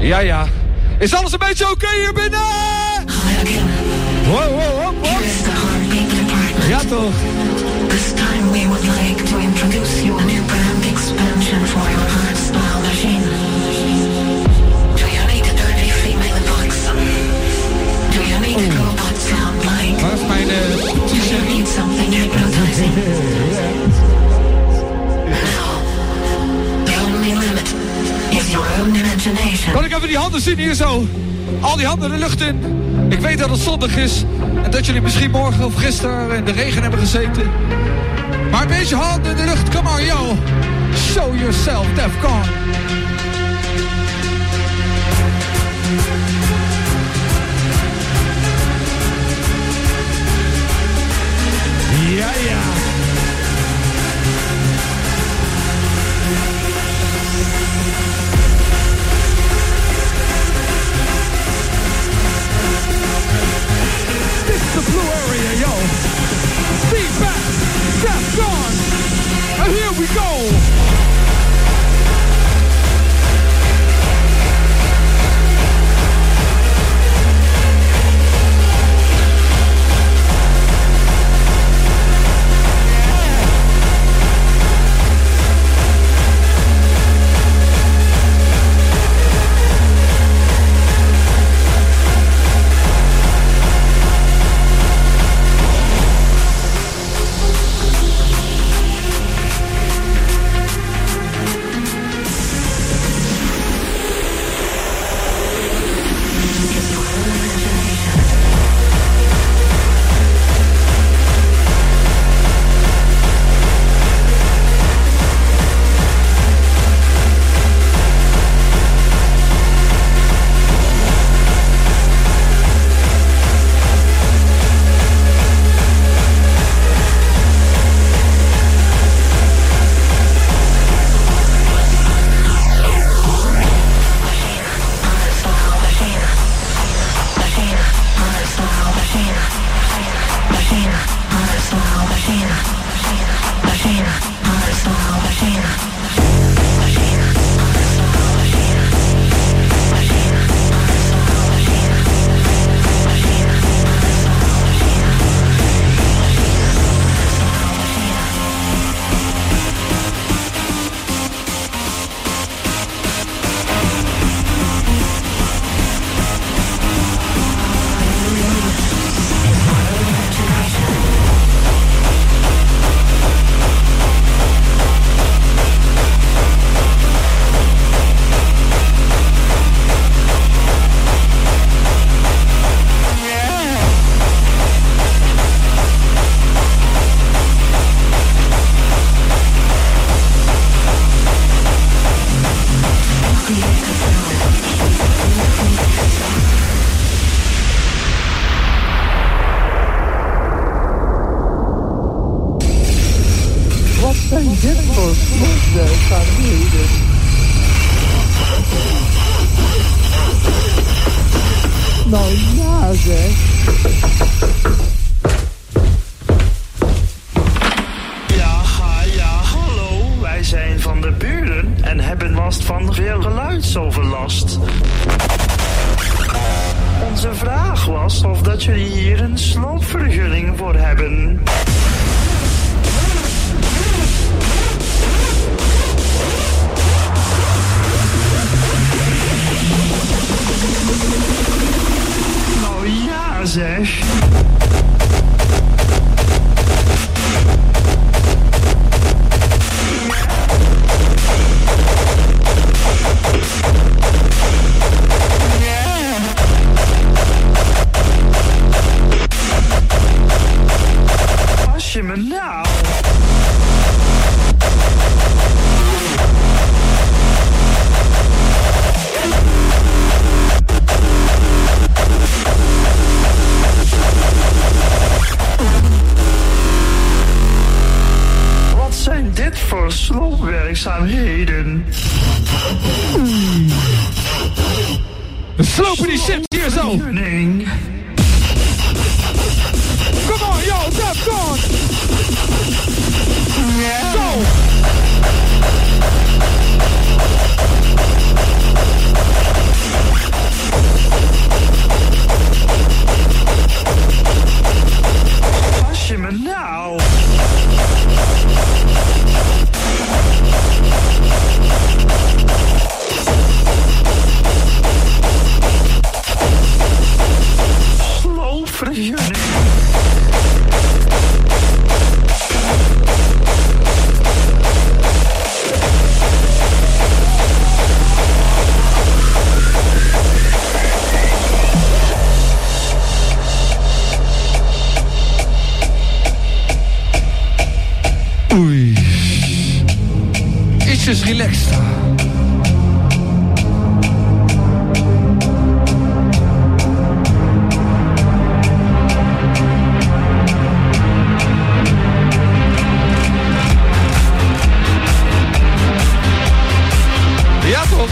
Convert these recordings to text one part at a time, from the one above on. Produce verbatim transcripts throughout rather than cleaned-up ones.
Ja, ja. Is alles een beetje oké hier binnen? Wow, wow, wow, wow. Ja, toch. This time we would like to introduce you a new brand expansion for your heart style machine. Do you need a dirty female box? Do you need a robot sound like? Waar is mijn uh, Do you need something hypnotizing? Now, the only limit is your own imagination. Kan ik even die handen zien hier zo? Al die handen de lucht in. Ik weet dat het zondag is. En dat jullie misschien morgen of gisteren in de regen hebben gezeten. Maar een beetje handen in de lucht. Come on, yo. Show yourself, Defcon. Ja, ja. The blue area, yo. Feedback, Defcon, and here we go. Nou ja, zeg. Ja, ha, ja, hallo. Wij zijn van de buren en hebben last van veel geluidsoverlast. Onze vraag was of dat jullie hier een sloopvergunning voor hebben. Nou ja, zeg. Als je me nou... Wat zijn dit voor sloopwerkzaamheden? We slopen die shit hier zo. Vergunning. Come on, yo, Defcon. Go. ietsjes relaxed. Ja, toch?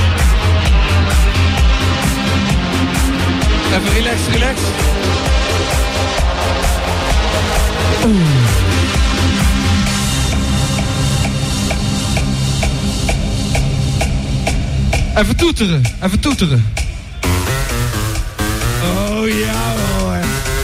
Even relax, relax. Even toeteren, even toeteren. Oh ja hoor.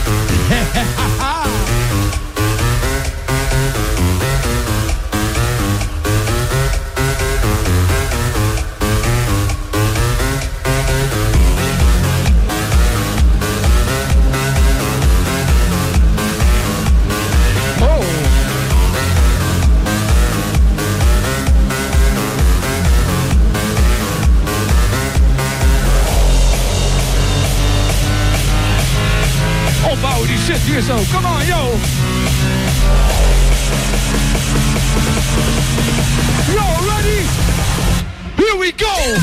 Opbouwen die shit hier zo. Come on, yo. Yo, ready? Here we go.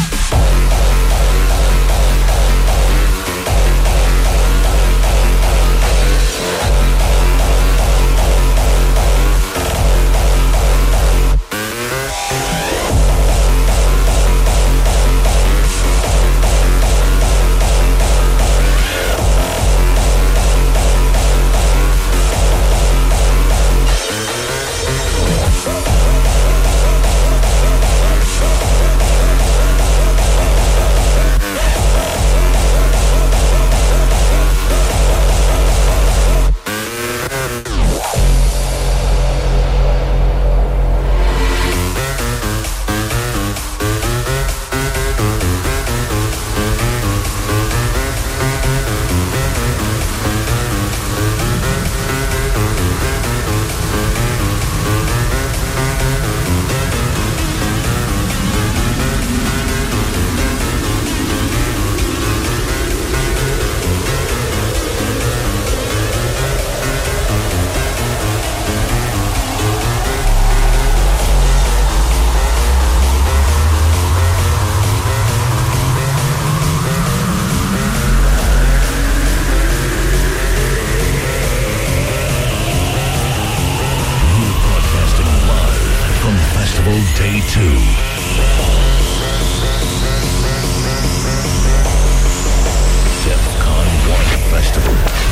Day two. DEFCON one Festival.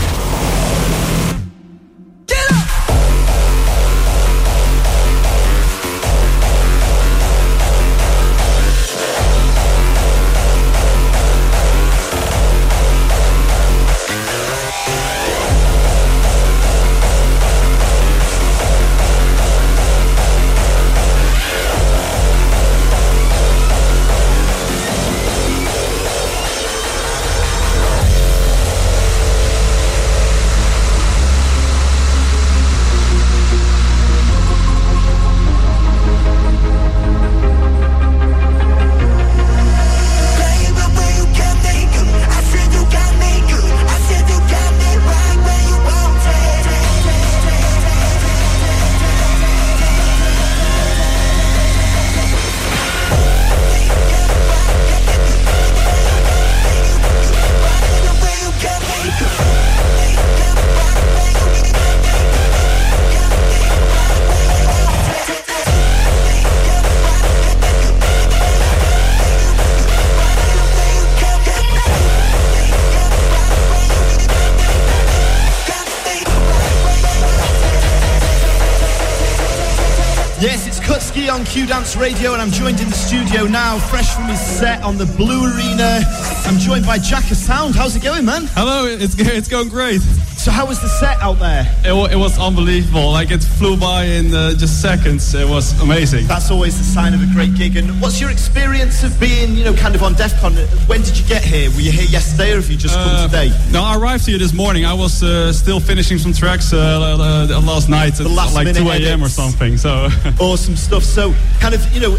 On Q Dance Radio, and I'm joined in the studio now, fresh from his set on the Blue Arena. I'm joined by Jacka Sound. How's it going, man? Hello, it's it's going great. So how was the set out there? It, it was unbelievable. Like, it flew by in uh, just seconds. It was amazing. That's always the sign of a great gig. And what's your experience of being, you know, kind of on DEFCON? When did you get here? Were you here yesterday, or have you just uh, come today? No, I arrived here this morning. I was uh, still finishing some tracks uh, uh, last night at like two a.m. or something. So awesome stuff. So, kind of, you know,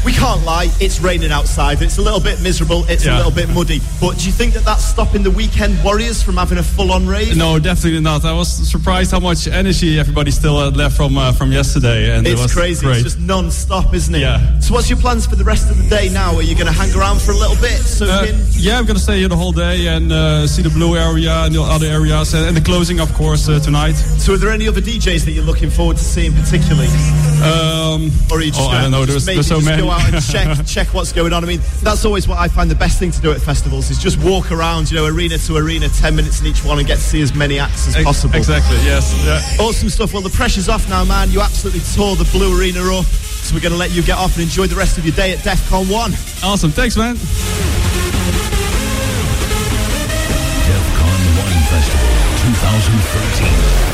we can't lie, it's raining outside. It's a little bit miserable, it's Yeah. a little bit muddy. But do you think that that's stopping the Weekend Warriors from having a full-on rave? No, definitely not. I was surprised how much energy everybody still had left from uh, from yesterday, and It's it was crazy. great. It's just non-stop, isn't it? Yeah. So what's your plans for the rest of the day now? Are you going to hang around for a little bit? So Uh, in? yeah, I'm gonna stay here the whole day and uh, see the blue area and the other areas, and, and the closing, of course, uh, tonight. So are there any other D Js that you're looking forward to seeing particularly? Um, Or are you just oh, gonna I don't know. just There's, maybe there's so just many. go out and check check what's going on? I mean, that's always what I find the best thing to do at festivals is just walk around, you know, arena to arena, ten minutes in each one, and get to see as many acts as Ex- possible. Exactly. Yes. Yeah. Awesome stuff. Well, the pressure's off now, man. You absolutely tore the Blue Arena up. So we're going to let you get off and enjoy the rest of your day at DEFCON one. Awesome. Thanks, man. DEFCON one Festival twenty thirteen.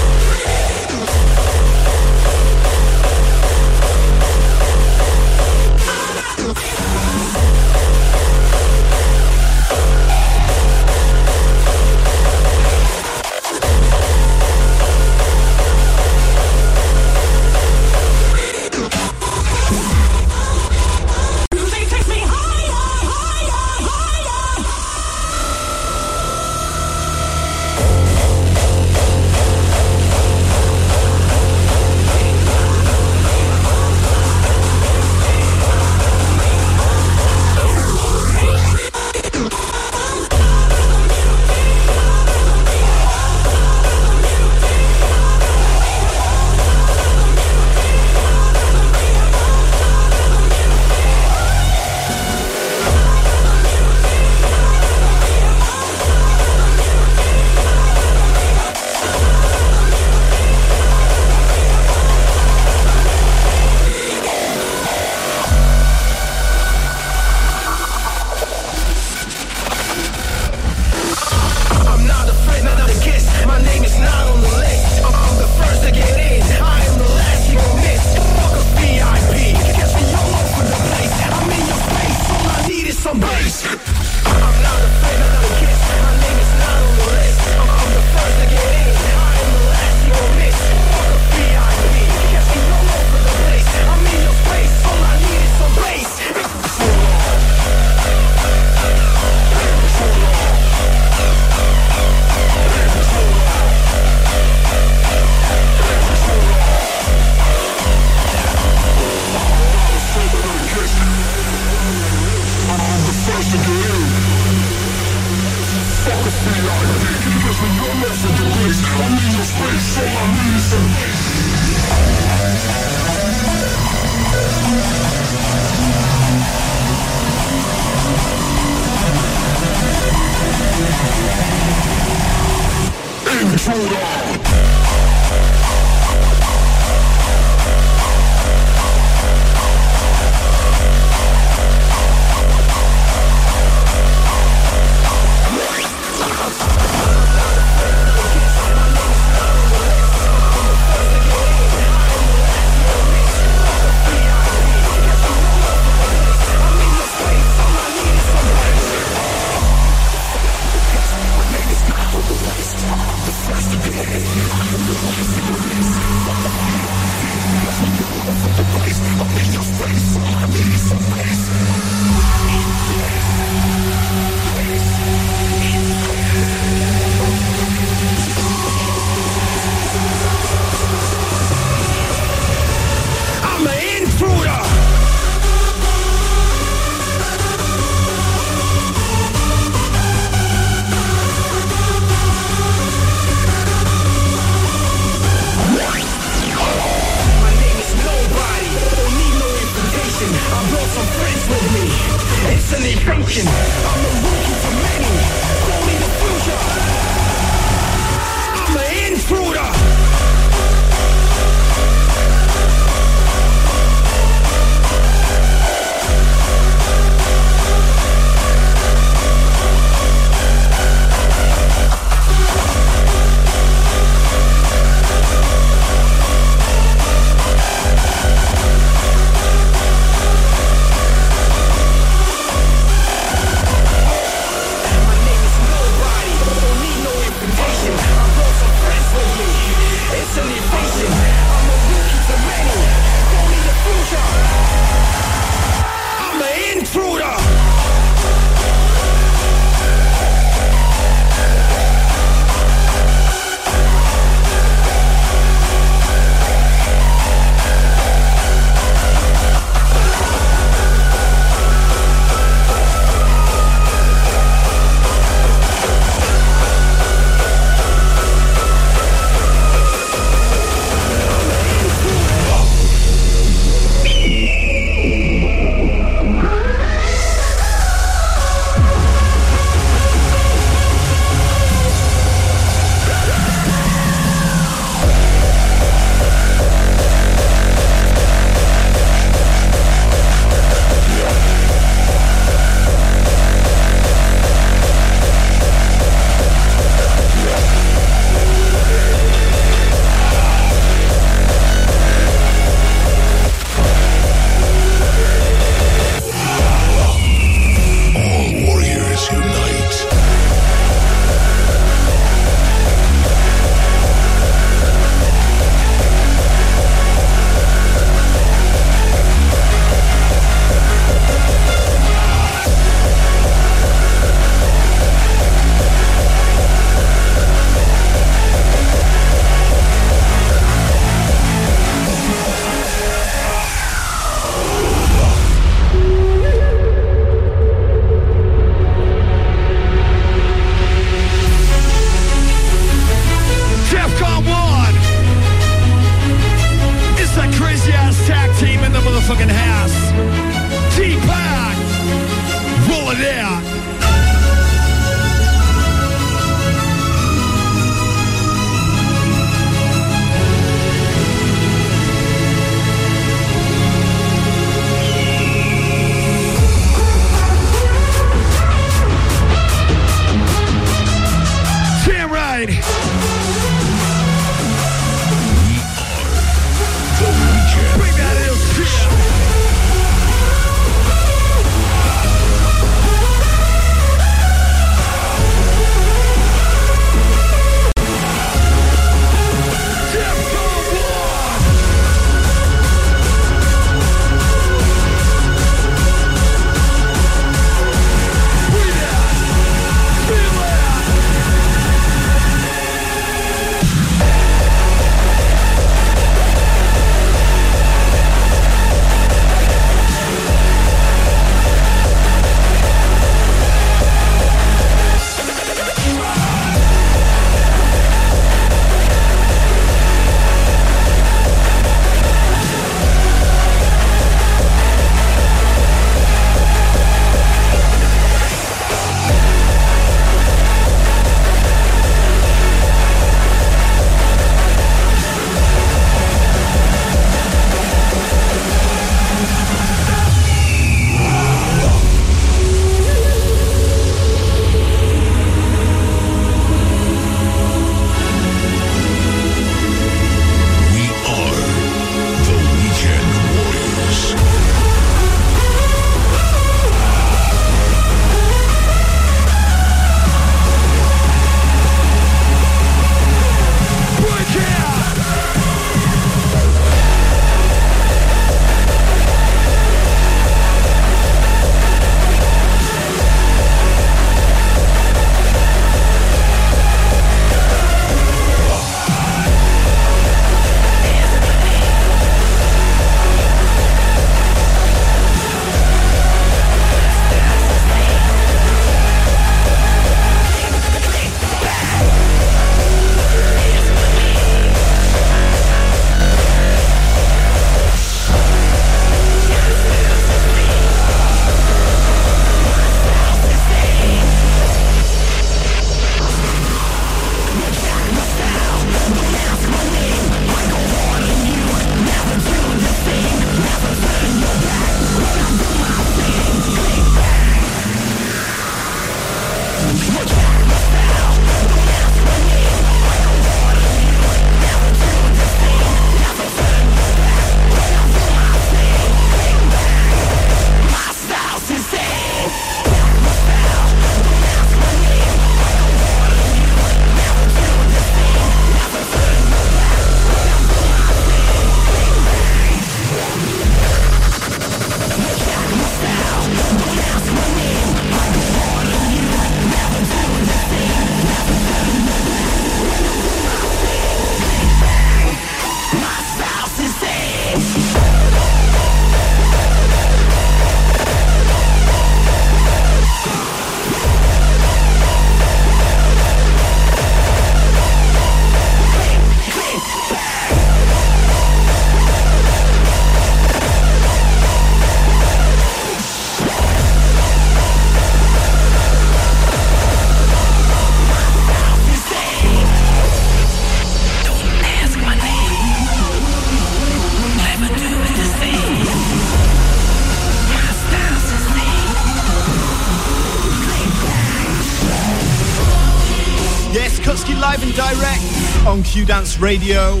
live and direct on Q Dance Radio.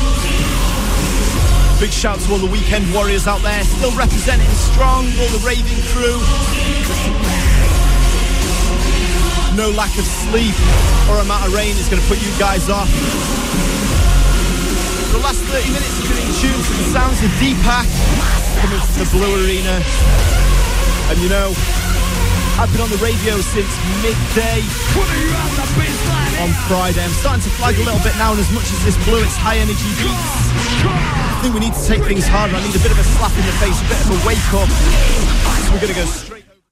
Big shout to all the weekend warriors out there, still representing strong, all the raving crew. No lack of sleep or amount of rain is going to put you guys off. The last thirty minutes have been in tune to the sounds of Deepak coming from the Blue Arena. And you know, I've been on the radio since midday on Friday. I'm starting to flag a little bit now, and as much as this Blue, it's high energy beats. I think we need to take things harder. I need a bit of a slap in the face, a bit of a wake up. So we're going to go